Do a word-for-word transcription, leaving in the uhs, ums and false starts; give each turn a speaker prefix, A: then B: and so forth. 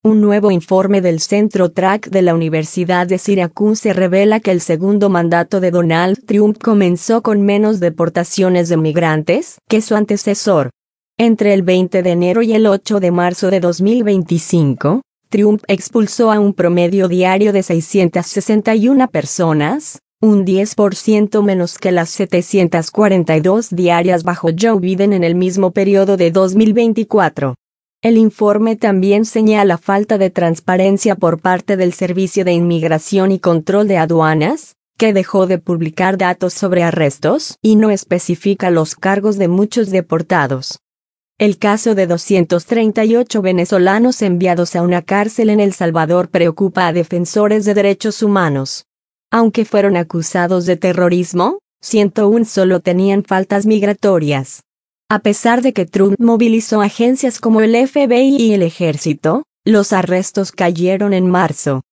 A: Un nuevo informe del Centro Track de la Universidad de Syracuse revela que el segundo mandato de Donald Trump comenzó con menos deportaciones de migrantes que su antecesor. Entre el veinte de enero y el ocho de marzo de dos mil veinticinco, Trump expulsó a un promedio diario de seiscientas sesenta y una personas, un diez por ciento menos que las setecientas cuarenta y dos diarias bajo Joe Biden en el mismo periodo de dos mil veinticuatro. El informe también señala falta de transparencia por parte del Servicio de Inmigración y Control de Aduanas, que dejó de publicar datos sobre arrestos y no especifica los cargos de muchos deportados. El caso de doscientos treinta y ocho venezolanos enviados a una cárcel en El Salvador preocupa a defensores de derechos humanos. Aunque fueron acusados de terrorismo, ciento uno solo tenían faltas migratorias. A pesar de que Trump movilizó agencias como el F B I y el Ejército, los arrestos cayeron en marzo.